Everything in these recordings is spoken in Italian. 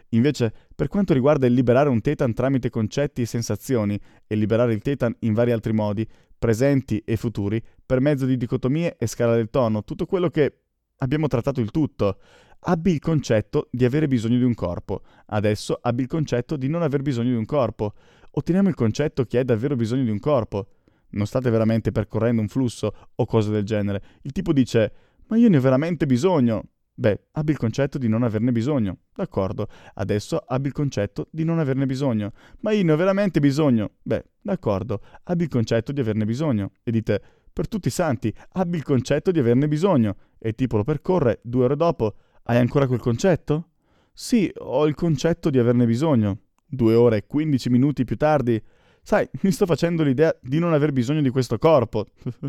Invece, per quanto riguarda il liberare un tetan tramite concetti e sensazioni, e liberare il tetan in vari altri modi, presenti e futuri, per mezzo di dicotomie e scala del tono, tutto quello che abbiamo trattato il tutto. Abbi il concetto di avere bisogno di un corpo. Adesso abbi il concetto di non aver bisogno di un corpo. Otteniamo il concetto che hai davvero bisogno di un corpo. Non state veramente percorrendo un flusso o cose del genere. Il tipo dice: ma io ne ho veramente bisogno. Beh, abbi il concetto di non averne bisogno. D'accordo. Adesso abbi il concetto di non averne bisogno. Ma io ne ho veramente bisogno. Beh, d'accordo. Abbi il concetto di averne bisogno. E dite: per tutti i santi, abbi il concetto di averne bisogno. E il tipo lo percorre 2 ore dopo. Hai ancora quel concetto? Sì, ho il concetto di averne bisogno. 2 ore e 15 minuti più tardi. Sai, mi sto facendo l'idea di non aver bisogno di questo corpo.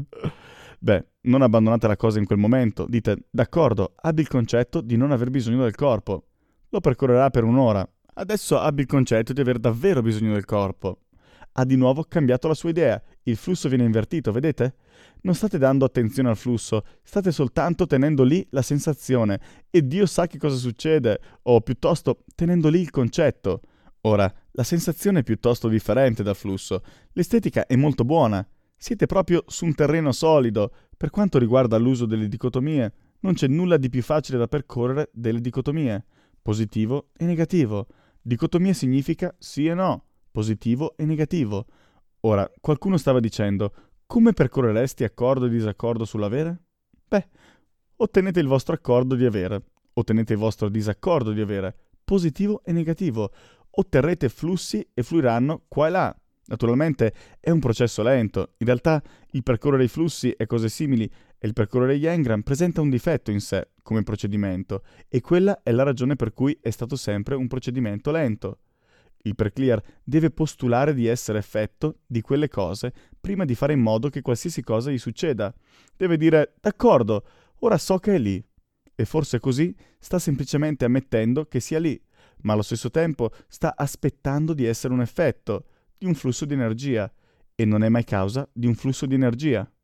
Beh, non abbandonate la cosa in quel momento. Dite: d'accordo, abbi il concetto di non aver bisogno del corpo. Lo percorrerà per 1 ora. Adesso abbi il concetto di aver davvero bisogno del corpo. Ha di nuovo cambiato la sua idea. Il flusso viene invertito, vedete? Non state dando attenzione al flusso, state soltanto tenendo lì la sensazione. E Dio sa che cosa succede, o piuttosto tenendo lì il concetto. Ora, la sensazione è piuttosto differente dal flusso. L'estetica è molto buona. Siete proprio su un terreno solido. Per quanto riguarda l'uso delle dicotomie, non c'è nulla di più facile da percorrere delle dicotomie. Positivo e negativo. Dicotomia significa sì e no, positivo e negativo. Ora, qualcuno stava dicendo: come percorreresti accordo e disaccordo sull'avere? Beh, ottenete il vostro accordo di avere, ottenete il vostro disaccordo di avere, positivo e negativo. Otterrete flussi e fluiranno qua e là. Naturalmente è un processo lento. In realtà il percorrere i flussi e cose simili e il percorrere gli engram presenta un difetto in sé come procedimento, e quella è la ragione per cui è stato sempre un procedimento lento. Il perclear deve postulare di essere effetto di quelle cose prima di fare in modo che qualsiasi cosa gli succeda. Deve dire: d'accordo, ora so che è lì. E forse così sta semplicemente ammettendo che sia lì, ma allo stesso tempo sta aspettando di essere un effetto di un flusso di energia, e non è mai causa di un flusso di energia.